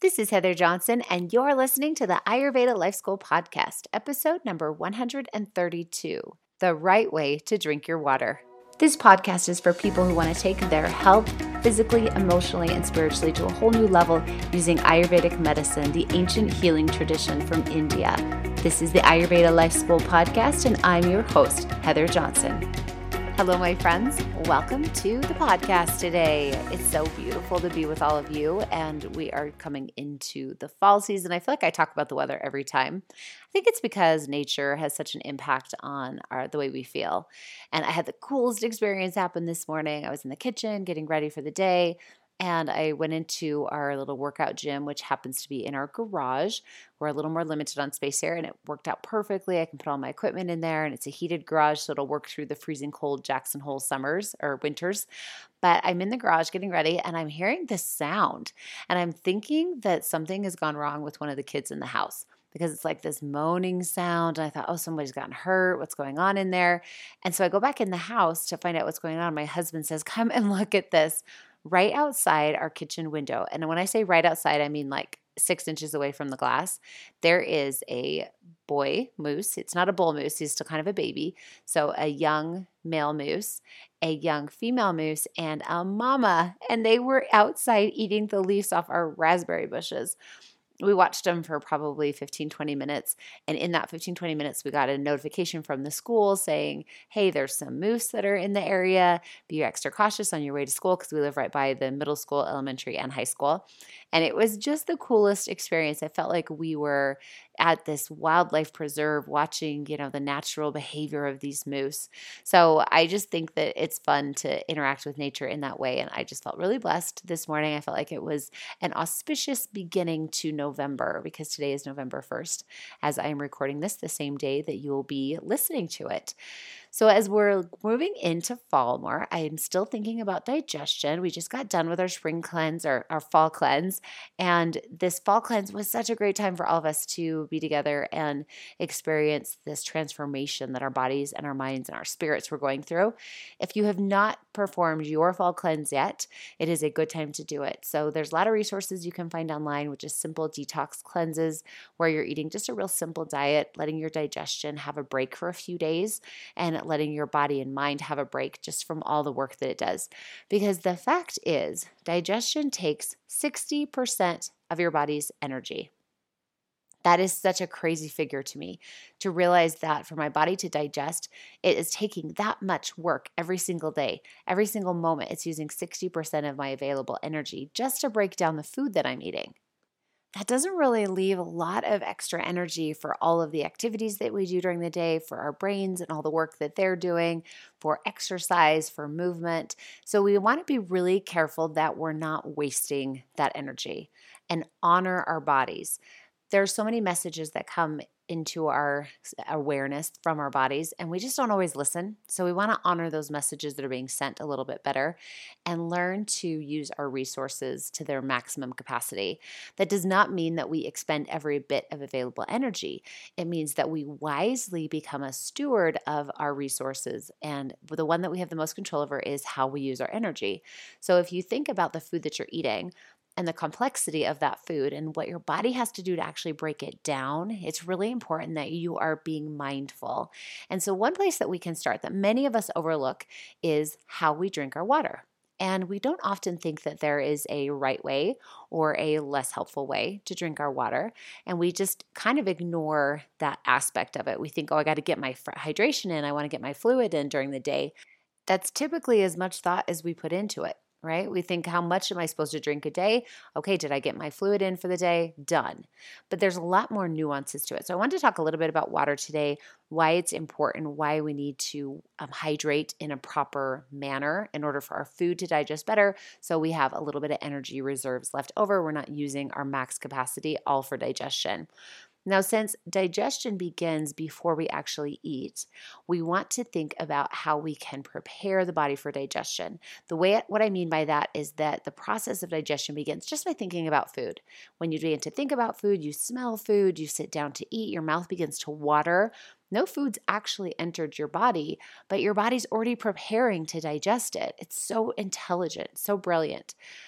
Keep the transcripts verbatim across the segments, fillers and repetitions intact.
This is Heather Johnson, and you're listening to the Ayurveda Life School Podcast, episode number one hundred thirty-two, The Right Way to Drink Your Water. This podcast is for people who want to take their health, physically, emotionally, and spiritually to a whole new level using Ayurvedic medicine, the ancient healing tradition from India. This is the Ayurveda Life School Podcast, and I'm your host, Heather Johnson. Hello, my friends. Welcome to the podcast today. It's so beautiful to be with all of you, and we are coming into the fall season. I feel like I talk about the weather every time. I think it's because nature has such an impact on our the way we feel. And I had the coolest experience happen this morning. I was in the kitchen getting ready for the day, and I went into our little workout gym, which happens to be in our garage. We're a little more limited on space here, and it worked out perfectly. I can put all my equipment in there, and it's a heated garage, so it'll work through the freezing cold Jackson Hole summers or winters. But I'm in the garage getting ready, and I'm hearing this sound, and I'm thinking that something has gone wrong with one of the kids in the house because it's like this moaning sound. And I thought, oh, somebody's gotten hurt. What's going on in there? And so I go back in the house to find out what's going on. My husband says, come and look at this. Right outside our kitchen window. And when I say right outside, I mean like six inches away from the glass, there is a boy moose. It's not a bull moose. He's still kind of a baby. So a young male moose, a young female moose, and a mama. And they were outside eating the leaves off our raspberry bushes. We watched them for probably fifteen, twenty minutes. And in that fifteen, twenty minutes, we got a notification from the school saying, hey, there's some moose that are in the area. Be extra cautious on your way to school because we live right by the middle school, elementary, and high school. And it was just the coolest experience. I felt like we were at this wildlife preserve watching, you know, the natural behavior of these moose. So I just think that it's fun to interact with nature in that way. And I just felt really blessed this morning. I felt like it was an auspicious beginning to November because today is November first, as I am recording this the same day that you will be listening to it. So as we're moving into fall more, I am still thinking about digestion. We just got done with our spring cleanse or our fall cleanse. And this fall cleanse was such a great time for all of us to be together and experience this transformation that our bodies and our minds and our spirits were going through. If you have not performed your fall cleanse yet, it is a good time to do it. So there's a lot of resources you can find online, which is simple detox cleanses where you're eating just a real simple diet, letting your digestion have a break for a few days and letting your body and mind have a break just from all the work that it does. Because the fact is, digestion takes sixty percent of your body's energy. That is such a crazy figure to me, to realize that for my body to digest, it is taking that much work every single day. Every single moment, it's using sixty percent of my available energy just to break down the food that I'm eating. That doesn't really leave a lot of extra energy for all of the activities that we do during the day, for our brains and all the work that they're doing, for exercise, for movement. So we want to be really careful that we're not wasting that energy and honor our bodies. There are so many messages that come into our awareness from our bodies, and we just don't always listen. So we want to honor those messages that are being sent a little bit better and learn to use our resources to their maximum capacity. That does not mean that we expend every bit of available energy. It means that we wisely become a steward of our resources, and the one that we have the most control over is how we use our energy. So if you think about the food that you're eating, and the complexity of that food and what your body has to do to actually break it down, it's really important that you are being mindful. And so one place that we can start that many of us overlook is how we drink our water. And we don't often think that there is a right way or a less helpful way to drink our water. And we just kind of ignore that aspect of it. We think, oh, I got to get my hydration in. I want to get my fluid in during the day. That's typically as much thought as we put into it. Right? We think, how much am I supposed to drink a day? Okay, did I get my fluid in for the day? Done. But there's a lot more nuances to it. So I wanted to talk a little bit about water today, why it's important, why we need to um, hydrate in a proper manner in order for our food to digest better so we have a little bit of energy reserves left over. We're not using our max capacity all for digestion. Now, since digestion begins before we actually eat, we want to think about how we can prepare the body for digestion. The way, what I mean by that is that the process of digestion begins just by thinking about food. When you begin to think about food, you smell food, you sit down to eat, your mouth begins to water. No food's actually entered your body, but your body's already preparing to digest it. It's so intelligent, so brilliant.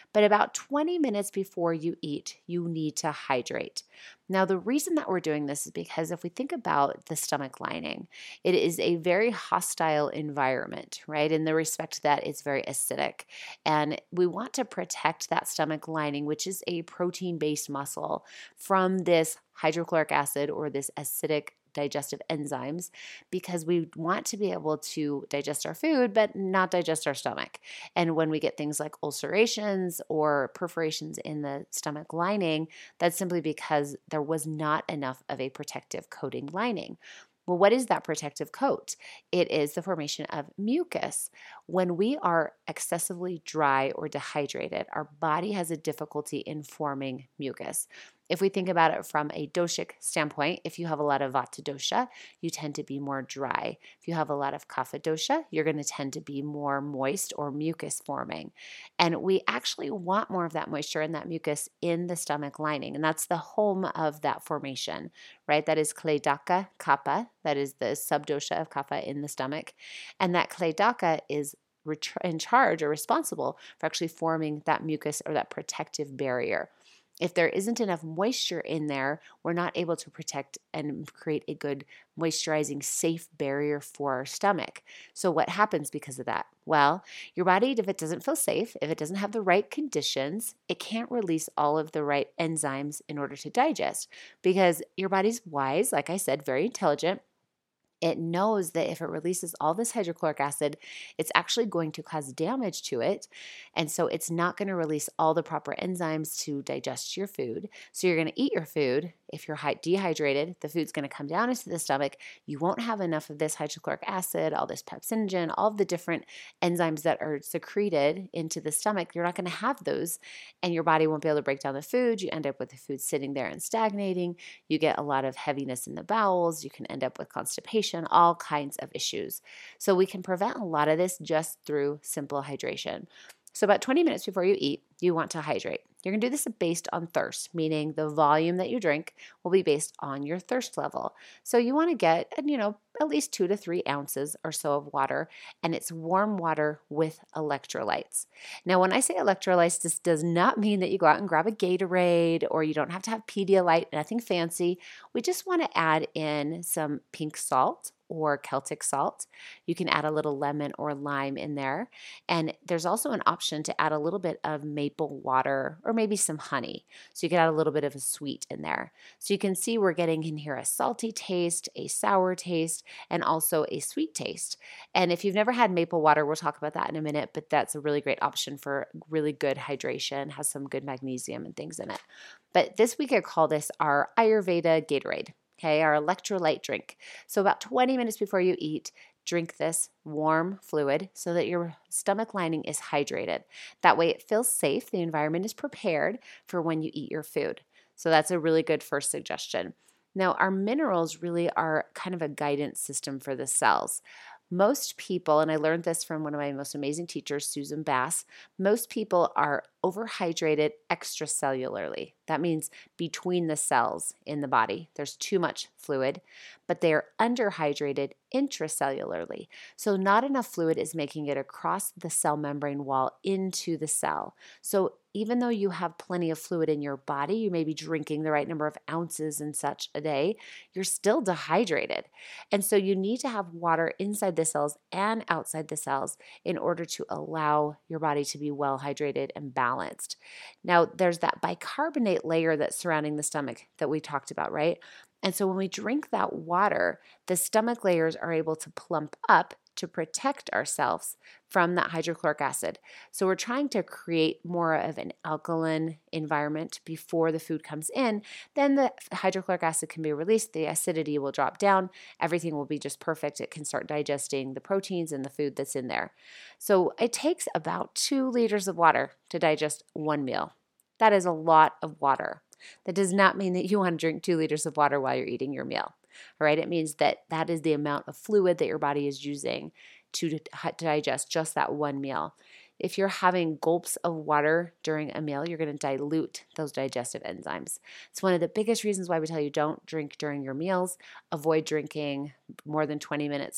But about twenty minutes before you eat, you need to hydrate. Now, the reason that we're doing this is because if we think about the stomach lining, it is a very hostile environment, right? In the respect that it's very acidic. And we want to protect that stomach lining, which is a protein-based muscle, from this hydrochloric acid or this acidic digestive enzymes, because we want to be able to digest our food but not digest our stomach. And when we get things like ulcerations or perforations in the stomach lining, that's simply because there was not enough of a protective coating lining. Well, what is that protective coat? It is the formation of mucus. When we are excessively dry or dehydrated, our body has a difficulty in forming mucus. If we think about it from a doshic standpoint, if you have a lot of vata dosha, you tend to be more dry. If you have a lot of kapha dosha, you're going to tend to be more moist or mucus forming. And we actually want more of that moisture and that mucus in the stomach lining. And that's the home of that formation, right? That is Kledaka kapha. That is the subdosha of kapha in the stomach. And that Kledaka is in charge or responsible for actually forming that mucus or that protective barrier. If there isn't enough moisture in there, we're not able to protect and create a good moisturizing, safe barrier for our stomach. So what happens because of that? Well, your body, if it doesn't feel safe, if it doesn't have the right conditions, it can't release all of the right enzymes in order to digest, because your body's wise, like I said, very intelligent. It knows that if it releases all this hydrochloric acid, it's actually going to cause damage to it. And so it's not going to release all the proper enzymes to digest your food. So you're going to eat your food. If you're dehydrated, the food's going to come down into the stomach. You won't have enough of this hydrochloric acid, all this pepsinogen, all of the different enzymes that are secreted into the stomach. You're not going to have those, and your body won't be able to break down the food. You end up with the food sitting there and stagnating. You get a lot of heaviness in the bowels. You can end up with constipation, all kinds of issues. So we can prevent a lot of this just through simple hydration. So about twenty minutes before you eat, you want to hydrate. You're going to do this based on thirst, meaning the volume that you drink will be based on your thirst level. So you want to get, you know, at least two to three ounces or so of water, and it's warm water with electrolytes. Now, when I say electrolytes, this does not mean that you go out and grab a Gatorade, or you don't have to have Pedialyte, nothing fancy. We just want to add in some pink salt or Celtic salt. You can add a little lemon or lime in there. And there's also an option to add a little bit of maple water or maybe some honey. So you can add a little bit of a sweet in there. So you can see we're getting in here a salty taste, a sour taste, and also a sweet taste. And if you've never had maple water, we'll talk about that in a minute, but that's a really great option for really good hydration, has some good magnesium and things in it. But this week I call this our Ayurveda Gatorade. Okay, our electrolyte drink. So about twenty minutes before you eat, drink this warm fluid so that your stomach lining is hydrated. That way it feels safe. The environment is prepared for when you eat your food. So that's a really good first suggestion. Now, our minerals really are kind of a guidance system for the cells. Most people, and I learned this from one of my most amazing teachers, Susan Bass, most people are overhydrated extracellularly. That means between the cells in the body. There's too much fluid, but they're underhydrated intracellularly. So not enough fluid is making it across the cell membrane wall into the cell. So even though you have plenty of fluid in your body, you may be drinking the right number of ounces and such a day, you're still dehydrated. And so you need to have water inside the cells and outside the cells in order to allow your body to be well hydrated and balanced. Now, there's that bicarbonate layer that's surrounding the stomach that we talked about, right? And so when we drink that water, the stomach layers are able to plump up to protect ourselves from that hydrochloric acid. So we're trying to create more of an alkaline environment before the food comes in. Then the hydrochloric acid can be released, the acidity will drop down, everything will be just perfect. It can start digesting the proteins and the food that's in there. So it takes about two liters of water to digest one meal. That is a lot of water. That does not mean that you want to drink two liters of water while you're eating your meal. All right, it means that that is the amount of fluid that your body is using to, to digest just that one meal. If you're having gulps of water during a meal, you're going to dilute those digestive enzymes. It's one of the biggest reasons why we tell you don't drink during your meals. Avoid drinking more than twenty minutes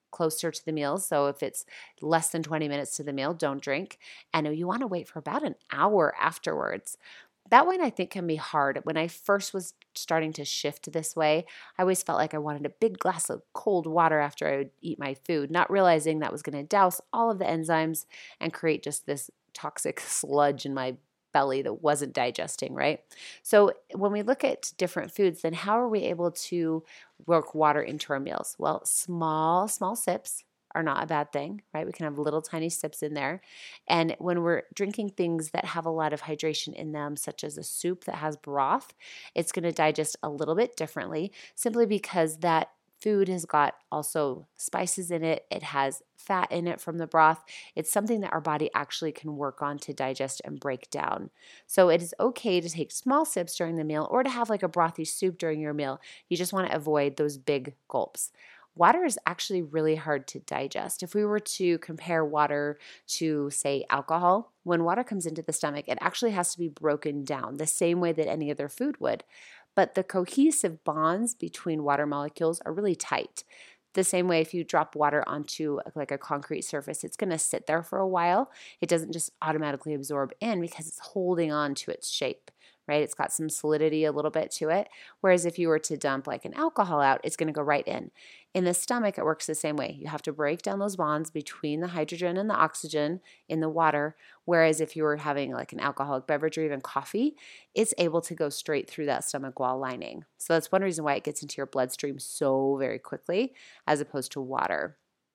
closer to the meal. So if it's less than twenty minutes to the meal, don't drink. And you want to wait for about an hour afterwards. That one I think can be hard. When I first was starting to shift this way, I always felt like I wanted a big glass of cold water after I would eat my food, not realizing that was going to douse all of the enzymes and create just this toxic sludge in my belly that wasn't digesting, right? So when we look at different foods, then how are we able to work water into our meals? Well, small, small sips are not a bad thing, right? We can have little tiny sips in there. And when we're drinking things that have a lot of hydration in them, such as a soup that has broth, it's going to digest a little bit differently simply because that food has got also spices in it. It has fat in it from the broth. It's something that our body actually can work on to digest and break down. So it is okay to take small sips during the meal or to have like a brothy soup during your meal. You just want to avoid those big gulps. Water is actually really hard to digest. If we were to compare water to, say, alcohol, when water comes into the stomach, it actually has to be broken down the same way that any other food would. But the cohesive bonds between water molecules are really tight. The same way if you drop water onto like a concrete surface, it's going to sit there for a while. It doesn't just automatically absorb in because it's holding on to its shape, right? It's got some solidity a little bit to it. Whereas if you were to dump like an alcohol out, it's going to go right in. In the stomach, it works the same way. You have to break down those bonds between the hydrogen and the oxygen in the water. Whereas if you were having like an alcoholic beverage or even coffee, it's able to go straight through that stomach wall lining. So that's one reason why it gets into your bloodstream so very quickly as opposed to water.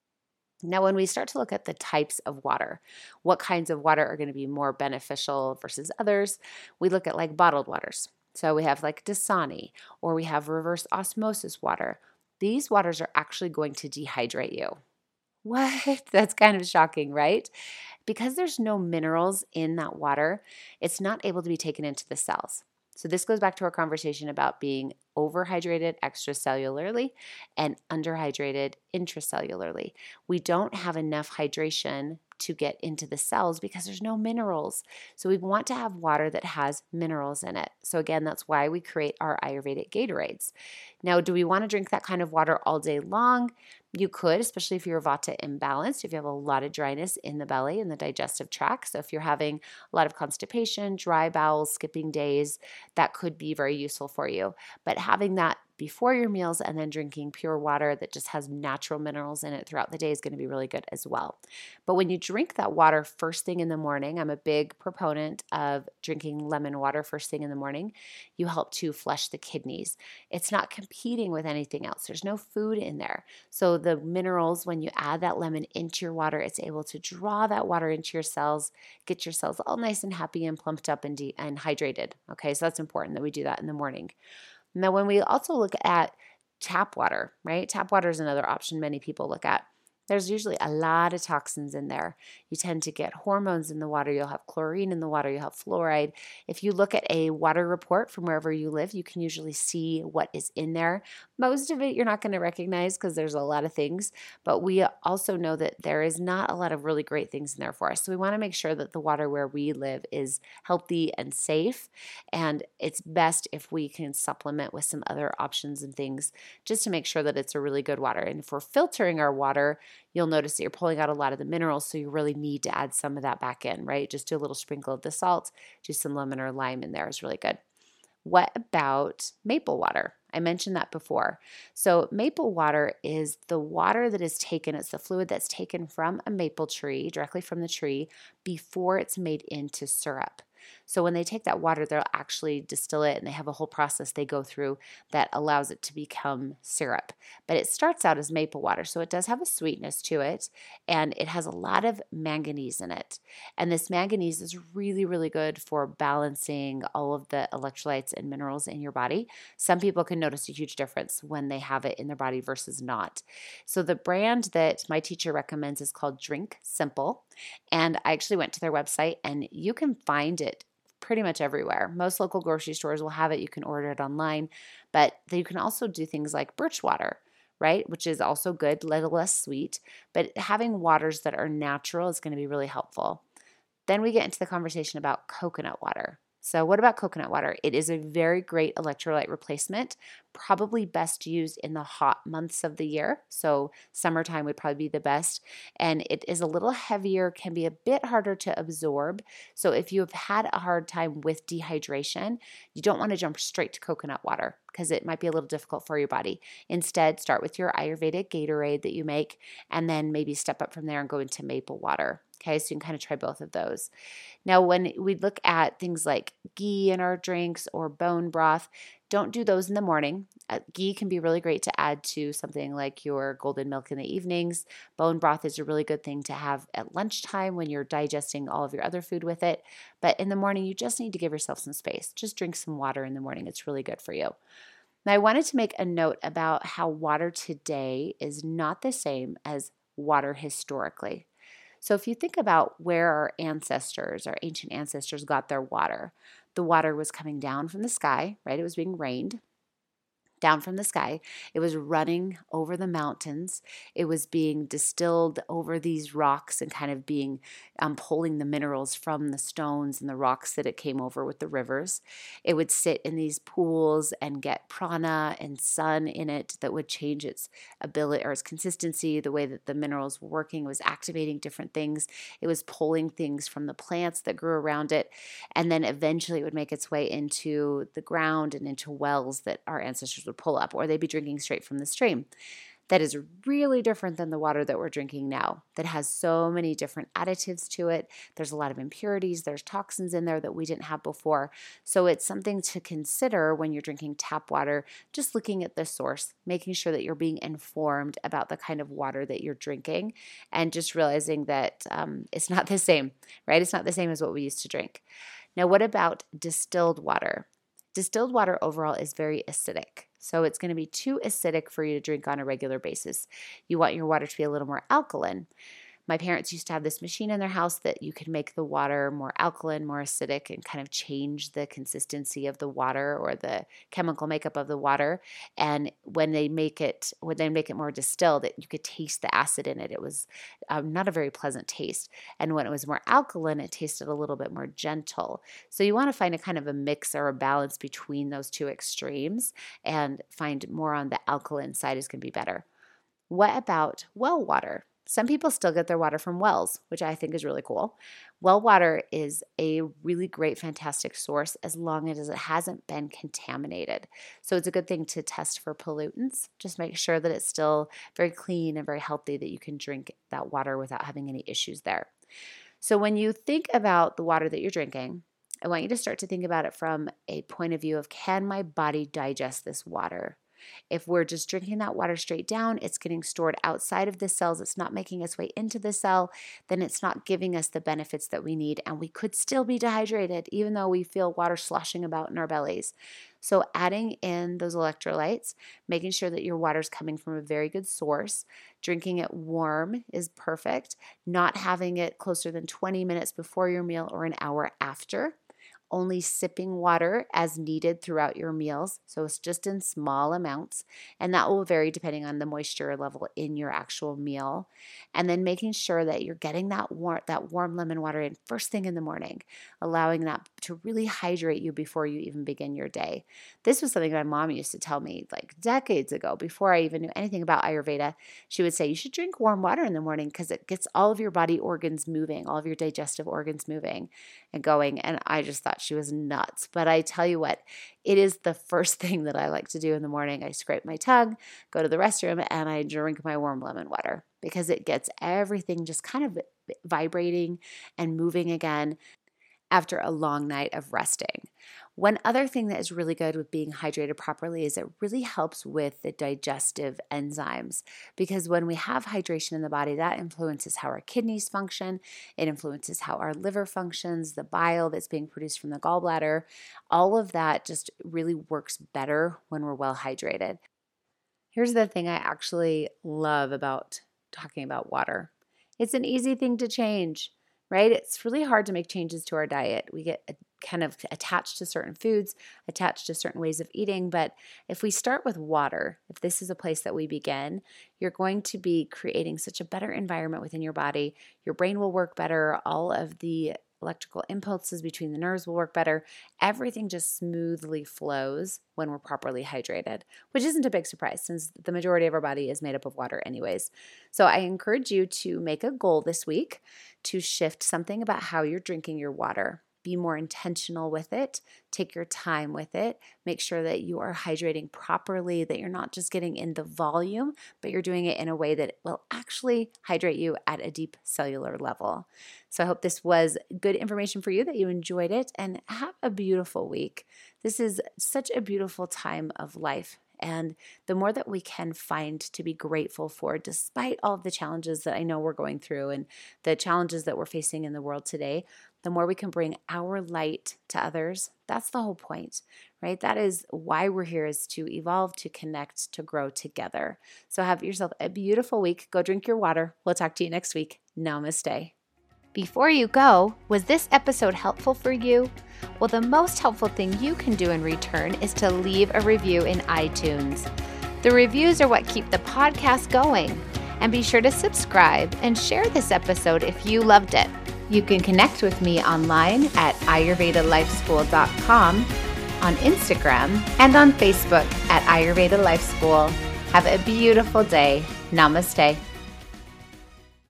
Now, when we start to look at the types of water, what kinds of water are going to be more beneficial versus others, we look at like bottled waters. So we have like Dasani, or we have reverse osmosis water. These waters are actually going to dehydrate you. What? That's kind of shocking, right? Because there's no minerals in that water, it's not able to be taken into the cells. So this goes back to our conversation about being overhydrated extracellularly and underhydrated intracellularly. We don't have enough hydration to get into the cells because there's no minerals. So we want to have water that has minerals in it. So again, that's why we create our Ayurvedic Gatorades. Now, do we want to drink that kind of water all day long? You could, especially if you're Vata imbalanced, if you have a lot of dryness in the belly and the digestive tract. So if you're having a lot of constipation, dry bowels, skipping days, that could be very useful for you. But having that before your meals and then drinking pure water that just has natural minerals in it throughout the day is going to be really good as well. But when you drink that water first thing in the morning, I'm a big proponent of drinking lemon water first thing in the morning. You help to flush the kidneys. It's not competing with anything else. There's no food in there. So the minerals, when you add that lemon into your water, it's able to draw that water into your cells, get your cells all nice and happy and plumped up and, de- and hydrated. Okay, so that's important that we do that in the morning. Now, when we also look at tap water, right? Tap water is another option many people look at. There's usually a lot of toxins in there. You tend to get hormones in the water. You'll have chlorine in the water. You'll have fluoride. If you look at a water report from wherever you live, you can usually see what is in there. Most of it you're not going to recognize because there's a lot of things, but we also know that there is not a lot of really great things in there for us. So we want to make sure that the water where we live is healthy and safe, and it's best if we can supplement with some other options and things just to make sure that it's a really good water. And if we're filtering our water, you'll notice that you're pulling out a lot of the minerals, so you really need to add some of that back in, right? Just do a little sprinkle of the salt, do some lemon or lime in there is really good. What about maple water? I mentioned that before. So maple water is the water that is taken, it's the fluid that's taken from a maple tree, directly from the tree, before it's made into syrup. So when they take that water, they'll actually distill it, and they have a whole process they go through that allows it to become syrup. But it starts out as maple water, so it does have a sweetness to it, and it has a lot of manganese in it. And this manganese is really, really good for balancing all of the electrolytes and minerals in your body. Some people can notice a huge difference when they have it in their body versus not. So the brand that my teacher recommends is called Drink Simple, and I actually went to their website, and you can find it pretty much everywhere. Most local grocery stores will have it. You can order it online, but you can also do things like birch water, right? Which is also good, a little less sweet, but having waters that are natural is going to be really helpful. Then we get into the conversation about coconut water. So what about coconut water? It is a very great electrolyte replacement, probably best used in the hot months of the year. So summertime would probably be the best. And it is a little heavier, can be a bit harder to absorb. So if you have had a hard time with dehydration, you don't want to jump straight to coconut water because it might be a little difficult for your body. Instead, start with your Ayurvedic Gatorade that you make, and then maybe step up from there and go into maple water. Okay, so you can kind of try both of those. Now, when we look at things like ghee in our drinks or bone broth, don't do those in the morning. Uh, ghee can be really great to add to something like your golden milk in the evenings. Bone broth is a really good thing to have at lunchtime when you're digesting all of your other food with it. But in the morning, you just need to give yourself some space. Just drink some water in the morning. It's really good for you. Now, I wanted to make a note about how water today is not the same as water historically. So if you think about where our ancestors, our ancient ancestors got their water, the water was coming down from the sky, right? It was being rained down from the sky. It was running over the mountains. It was being distilled over these rocks and kind of being um, pulling the minerals from the stones and the rocks that it came over with the rivers. It would sit in these pools and get prana and sun in it that would change its ability or its consistency, the way that the minerals were working. It was activating different things. It was pulling things from the plants that grew around it. And then eventually it would make its way into the ground and into wells that our ancestors would pull up, or they'd be drinking straight from the stream. That is really different than the water that we're drinking now, that has so many different additives to it. There's a lot of impurities, there's toxins in there that we didn't have before. So it's something to consider when you're drinking tap water, just looking at the source, making sure that you're being informed about the kind of water that you're drinking, and just realizing that um, it's not the same, right? It's not the same as what we used to drink. Now, what about distilled water? Distilled water overall is very acidic. So it's going to be too acidic for you to drink on a regular basis. You want your water to be a little more alkaline. My parents used to have this machine in their house that you could make the water more alkaline, more acidic, and kind of change the consistency of the water or the chemical makeup of the water. And when they make it, when they make it more distilled, it, you could taste the acid in it. It was um, not a very pleasant taste. And when it was more alkaline, it tasted a little bit more gentle. So you want to find a kind of a mix or a balance between those two extremes, and find more on the alkaline side is going to be better. What about well water? Some people still get their water from wells, which I think is really cool. Well water is a really great, fantastic source as long as it hasn't been contaminated. So it's a good thing to test for pollutants. Just make sure that it's still very clean and very healthy, that you can drink that water without having any issues there. So when you think about the water that you're drinking, I want you to start to think about it from a point of view of, can my body digest this water? If we're just drinking that water straight down, it's getting stored outside of the cells, it's not making its way into the cell, then it's not giving us the benefits that we need, and we could still be dehydrated even though we feel water sloshing about in our bellies. So adding in those electrolytes, making sure that your water is coming from a very good source, drinking it warm is perfect, not having it closer than twenty minutes before your meal or an hour after. Only sipping water as needed throughout your meals. So it's just in small amounts, and that will vary depending on the moisture level in your actual meal. And then making sure that you're getting that warm, that warm lemon water in first thing in the morning, allowing that to really hydrate you before you even begin your day. This was something my mom used to tell me like decades ago, before I even knew anything about Ayurveda. She would say, you should drink warm water in the morning because it gets all of your body organs moving, all of your digestive organs moving and going. And I just thought she was nuts. But I tell you what, it is the first thing that I like to do in the morning. I scrape my tongue, go to the restroom, and I drink my warm lemon water because it gets everything just kind of vibrating and moving again after a long night of resting. One other thing that is really good with being hydrated properly is it really helps with the digestive enzymes, because when we have hydration in the body, that influences how our kidneys function, it influences how our liver functions, the bile that's being produced from the gallbladder. All of that just really works better when we're well hydrated. Here's the thing I actually love about talking about water. It's an easy thing to change, right? It's really hard to make changes to our diet. We get kind of attached to certain foods, attached to certain ways of eating. But if we start with water, if this is a place that we begin, you're going to be creating such a better environment within your body. Your brain will work better. All of the electrical impulses between the nerves will work better. Everything just smoothly flows when we're properly hydrated, which isn't a big surprise since the majority of our body is made up of water anyways. So I encourage you to make a goal this week to shift something about how you're drinking your water. Be more intentional with it. Take your time with it. Make sure that you are hydrating properly, that you're not just getting in the volume, but you're doing it in a way that will actually hydrate you at a deep cellular level. So I hope this was good information for you, that you enjoyed it, and have a beautiful week. This is such a beautiful time of life. And the more that we can find to be grateful for, despite all of the challenges that I know we're going through and the challenges that we're facing in the world today, the more we can bring our light to others. That's the whole point, right? That is why we're here, is to evolve, to connect, to grow together. So have yourself a beautiful week. Go drink your water. We'll talk to you next week. Namaste. Before you go, was this episode helpful for you? Well, the most helpful thing you can do in return is to leave a review in iTunes. The reviews are what keep the podcast going. And be sure to subscribe and share this episode if you loved it. You can connect with me online at ayurveda life school dot com, on Instagram, and on Facebook at Ayurveda Life School. Have a beautiful day. Namaste.